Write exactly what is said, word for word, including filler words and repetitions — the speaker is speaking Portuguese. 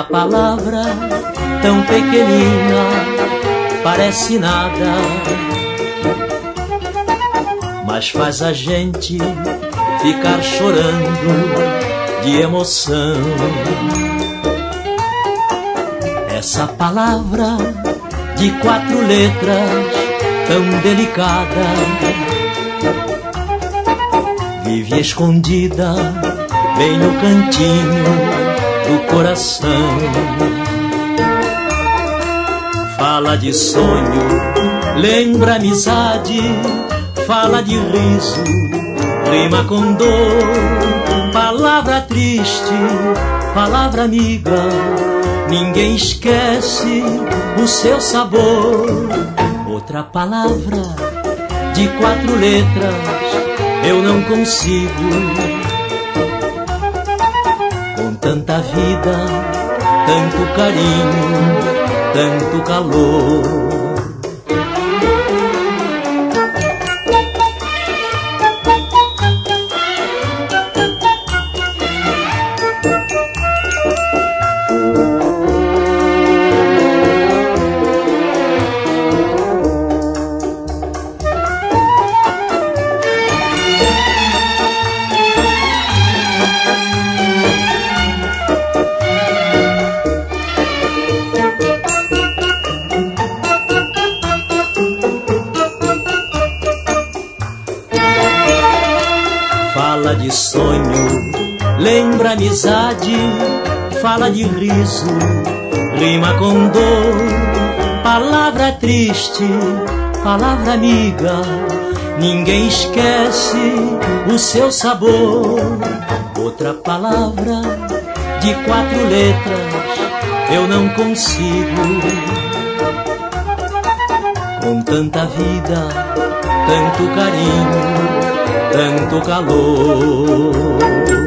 Uma palavra tão pequenina, parece nada, mas faz a gente ficar chorando de emoção. Essa palavra de quatro letras tão delicada vive escondida bem no cantinho do coração. Fala de sonho, lembra amizade, fala de riso, rima com dor. Palavra triste, palavra amiga, ninguém esquece o seu sabor. Outra palavra de quatro letras eu não consigo. Com tanta vida, tanto carinho, tanto calor. Fala de sonho, lembra amizade, fala de riso, rima com dor. Palavra triste, palavra amiga, ninguém esquece o seu sabor. Outra palavra de quatro letras eu não consigo. Com tanta vida, tanto carinho, tanto calor.